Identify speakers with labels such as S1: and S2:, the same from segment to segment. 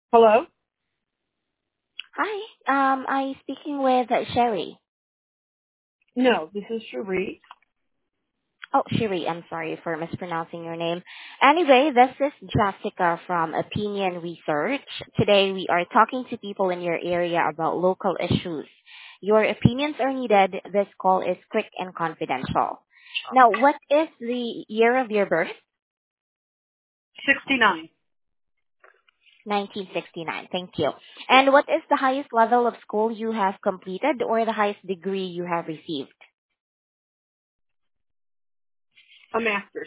S1: Hello?
S2: Hi, I speaking with Sherry.
S1: No, this is Cherie.
S2: Oh, Sherry, I'm sorry for mispronouncing your name. Anyway, this is Jessica from Opinion Research. Today we are talking to people in your area about local issues. Your opinions are needed. This call is quick and confidential. Now, what is the year of your birth?
S1: 69.
S2: 1969. Thank you. And what is the highest level of school you have completed or the highest degree you have received?
S1: A master's.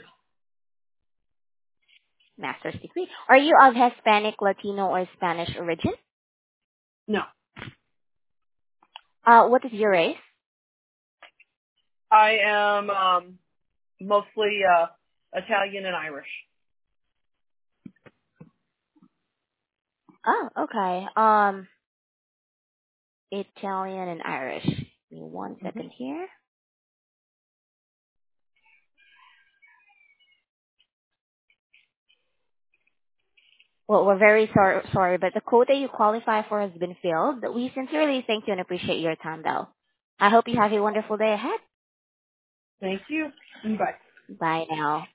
S2: Master's degree. Are you of Hispanic, Latino, or Spanish origin?
S1: No.
S2: What is your race?
S1: I am mostly Italian and Irish.
S2: Oh, okay. Italian and Irish. Give me one
S1: hmm
S2: second here. Well, we're very sorry, but the quota you qualify for has been filled. We sincerely thank you and appreciate your time, though. I hope you have a wonderful day ahead.
S1: Thank you. Bye.
S2: Bye now.